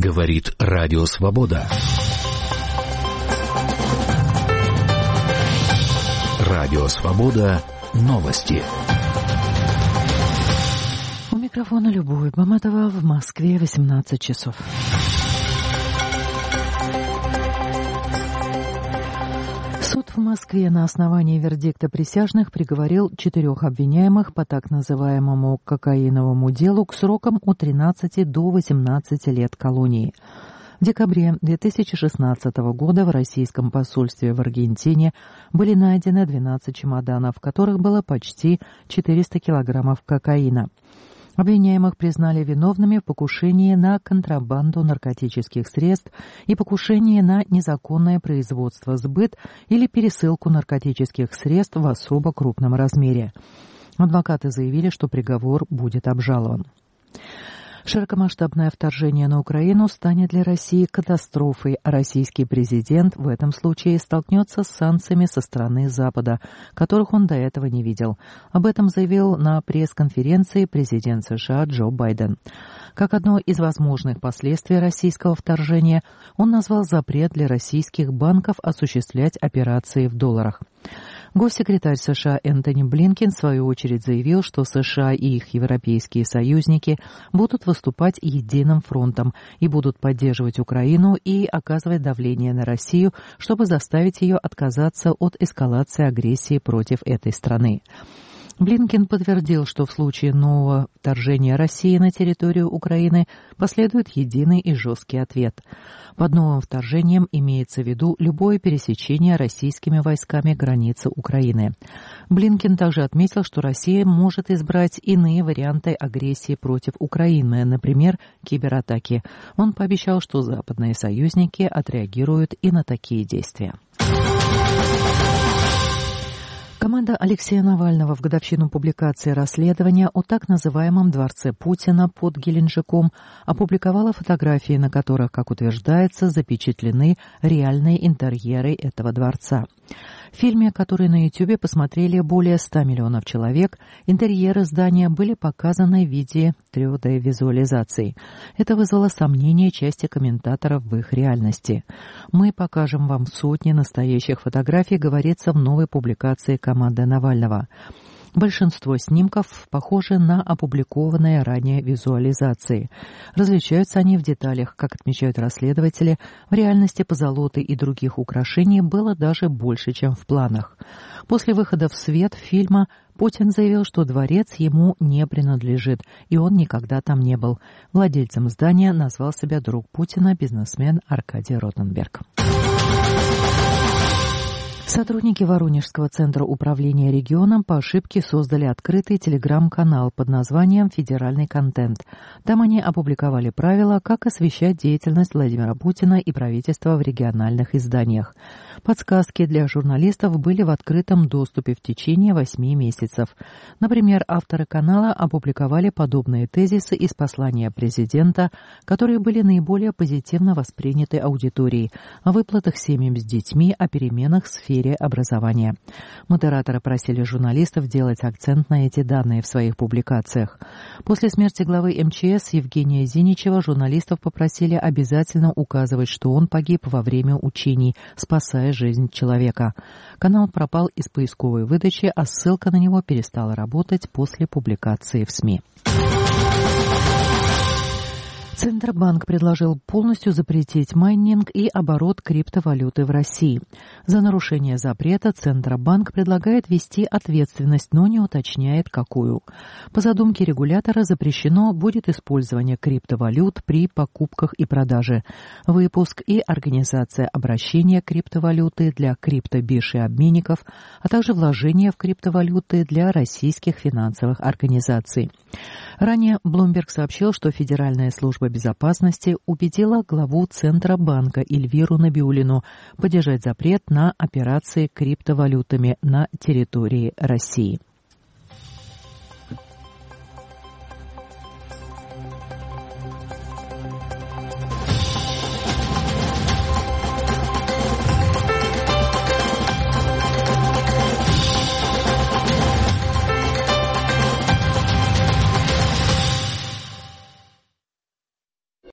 Говорит Радио Свобода. Радио Свобода. Новости. У микрофона Любовь Баматова. В Москве 18 часов. Суд в Москве на основании вердикта присяжных приговорил 4 обвиняемых по так называемому кокаиновому делу к срокам от 13 до 18 лет колонии. В декабре 2016 года в российском посольстве в Аргентине были найдены 12 чемоданов, в которых было почти 400 килограммов кокаина. Обвиняемых признали виновными в покушении на контрабанду наркотических средств и покушении на незаконное производство, сбыт или пересылку наркотических средств в особо крупном размере. Адвокаты заявили, что приговор будет обжалован. Широкомасштабное вторжение на Украину станет для России катастрофой, а российский президент в этом случае столкнется с санкциями со стороны Запада, которых он до этого не видел. Об этом заявил на пресс-конференции президент США Джо Байден. Как одно из возможных последствий российского вторжения он назвал запрет для российских банков осуществлять операции в долларах. Госсекретарь США Энтони Блинкен в свою очередь заявил, что США и их европейские союзники будут выступать единым фронтом и будут поддерживать Украину и оказывать давление на Россию, чтобы заставить ее отказаться от эскалации агрессии против этой страны. Блинкен подтвердил, что в случае нового вторжения России на территорию Украины последует единый и жесткий ответ. Под новым вторжением имеется в виду любое пересечение российскими войсками границы Украины. Блинкен также отметил, что Россия может избрать иные варианты агрессии против Украины, например, кибератаки. Он пообещал, что западные союзники отреагируют и на такие действия. Команда Алексея Навального в годовщину публикации расследования о так называемом дворце Путина под Геленджиком опубликовала фотографии, на которых, как утверждается, запечатлены реальные интерьеры этого дворца. В фильме, который на YouTube посмотрели более 100 миллионов человек, интерьеры здания были показаны в виде 3D-визуализации. Это вызвало сомнения части комментаторов в их реальности. «Мы покажем вам сотни настоящих фотографий», говорится в новой публикации команды Навального. Большинство снимков похожи на опубликованные ранее визуализации. Различаются они в деталях, как отмечают расследователи. В реальности позолоты и других украшений было даже больше, чем в планах. После выхода в свет фильма Путин заявил, что дворец ему не принадлежит, и он никогда там не был. Владельцем здания назвал себя друг Путина, бизнесмен Аркадий Ротенберг. Сотрудники Воронежского центра управления регионом по ошибке создали открытый телеграм-канал под названием «Федеральный контент». Там они опубликовали правила, как освещать деятельность Владимира Путина и правительства в региональных изданиях. Подсказки для журналистов были в открытом доступе в течение 8 месяцев. Например, авторы канала опубликовали подобные тезисы из послания президента, которые были наиболее позитивно восприняты аудиторией, о выплатах семьям с детьми, о переменах в сфере образования. Модераторы просили журналистов делать акцент на эти данные в своих публикациях. После смерти главы МЧС Евгения Зиничева журналистов попросили обязательно указывать, что он погиб во время учений, спасая жизнь человека. Канал пропал из поисковой выдачи, а ссылка на него перестала работать после публикации в СМИ. Центробанк предложил полностью запретить майнинг и оборот криптовалюты в России. За нарушение запрета Центробанк предлагает ввести ответственность, но не уточняет, какую. По задумке регулятора запрещено будет использование криптовалют при покупках и продаже, выпуск и организация обращения криптовалюты для криптобирж и обменников, а также вложение в криптовалюты для российских финансовых организаций. Ранее Bloomberg сообщил, что Федеральная служба безопасности убедила главу Центробанка Эльвиру Набиуллину поддержать запрет на операции криптовалютами на территории России.